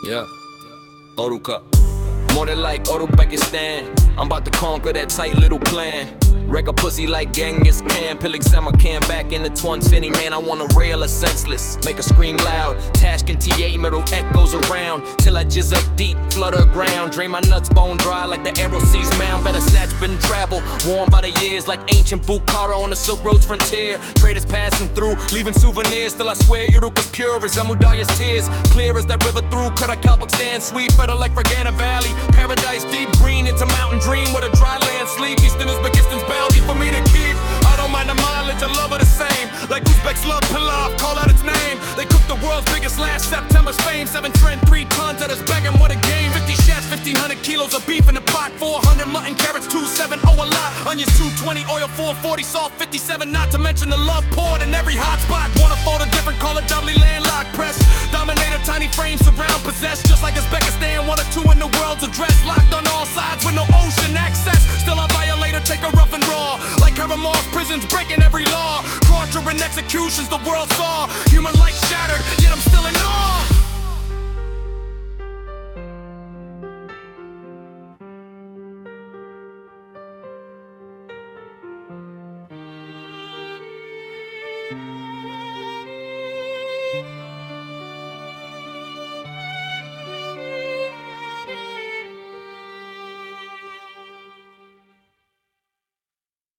Yeah, Oruka. More than like Uzbekistan. I'm about to conquer that tight little clan. Wreck a pussy like Genghis Khan. Pilling Samarkand back in the Twin City. Man, I wanna rail a senseless. Make her scream loud. Tashkent TA middle echoes around. Till I jizz up deep, flutter ground. Drain my nuts bone dry like the arrow seas mound. Better snatch, been travel. Worn by the years like ancient Bukhara on the Silk Road's frontier. Traders passing through, leaving souvenirs. Still I swear Uruka's pure as Amudarya's tears. Clear as that river through Karakalpakstan. Sweet, better like Fergana Valley. Paradise deep green, it's a mountain dream with a dry land sleep. Eastern Uzbekistan's bounty for me to keep. I don't mind the mileage, I love her the same. Like Uzbeks love pilaf, call out its name. They cooked the world's biggest last September's fame. 7 trend, 3 tons at us begging, what a game. 50 shafts, 1,500 kilos of beef in the pot. 400 mutton, carrots, 270 a lot. Onions 220, oil 440, salt 57. Not to mention the love poured in every hot spot. Wanna fold a different color, doubly landlocked press. Dominator, tiny frame, surround, possessed. Just like Uzbekistan, 1 or 2 in the world's address. Locked on all sides with no ocean access. Still a violator, take a rough and raw. Like Karamar's prisons, breaking every law. Torture and executions the world saw. Human life shattered, yet I'm still in awe.